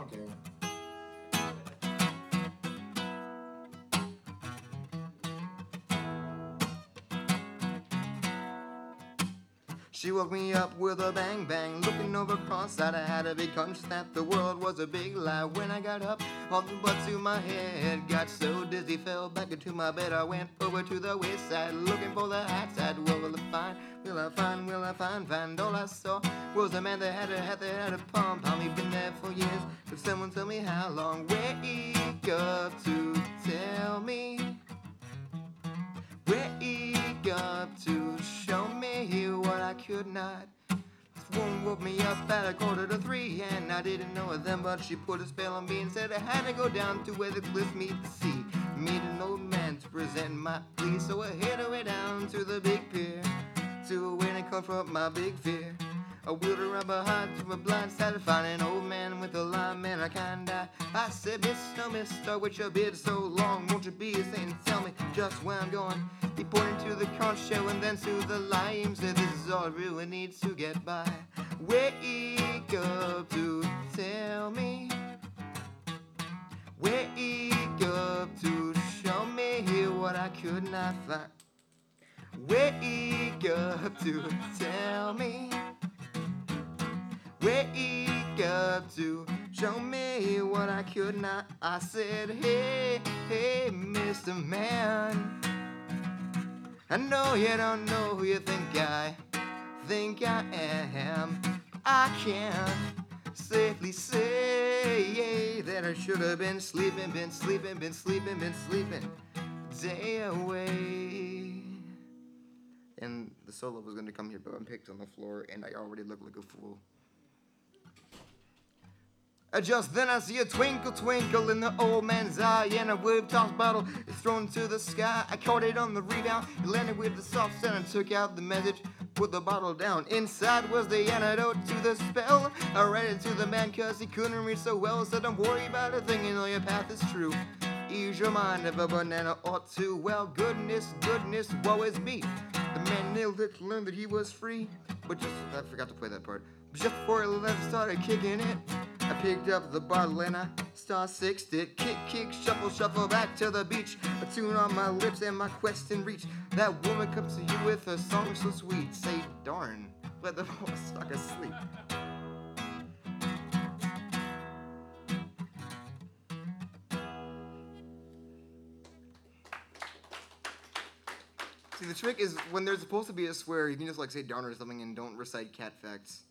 Okay. She woke me up with a bang bang, looking over cross-eyed. I had a big hunch that the world was a big lie. When I got up, all the blood to my head got so dizzy, fell back into my bed. I went over to the west side, looking for the high side. What will I find? Will I find? Will I find? All I saw was a man that had a hat that had a pump. How me been there for years? Could someone tell me how long? Wake up to tell me. Wake up to show me what I could not. This woman woke me up at 2:45, and I didn't know it then, but she put a spell on me and said I had to go down to where the cliffs meet the sea. Meet an old man to present my plea, so I headed way down to the big pier to wait and confront my big fear. I wheeled around behind to my blind side to find an old man with a lime and a kind eye. I said, Mister, with your beard so long, won't you be a saint and tell me just where I'm going? He pointed to the conch shell and then to the lime, said this is all I really need to get by. Wake up to tell me. Wake up to show me what I could not find. Wake up to tell me. Wake up to show me what I could not. I said, hey, Mr. Man, I know you don't know who you think I am. I can't safely say that I should have been sleeping day away. And the solo was going to come here, but I'm picked on the floor, and I already look like a fool. Just then I see a twinkle, twinkle in the old man's eye, and a whip-tossed bottle is thrown to the sky. I caught it on the rebound, it landed with the soft sound, and took out the message, put the bottle down. Inside was the antidote to the spell. I read it to the man cause he couldn't read so well. Said don't worry about a thing, you know your path is true. Ease your mind if a banana ought to. Well, goodness, woe is me. The man nailed it to learn that he was free. But I forgot to play that part. Just before I left, started kicking it. I picked up the bottle and I star-sixed it. Kick, shuffle back to the beach. A tune on my lips and my quest in reach. That woman comes to you with a song so sweet. Say, darn, let the boy stuck asleep. See, the trick is when there's supposed to be a swear, you can just like say darn or something and don't recite cat facts.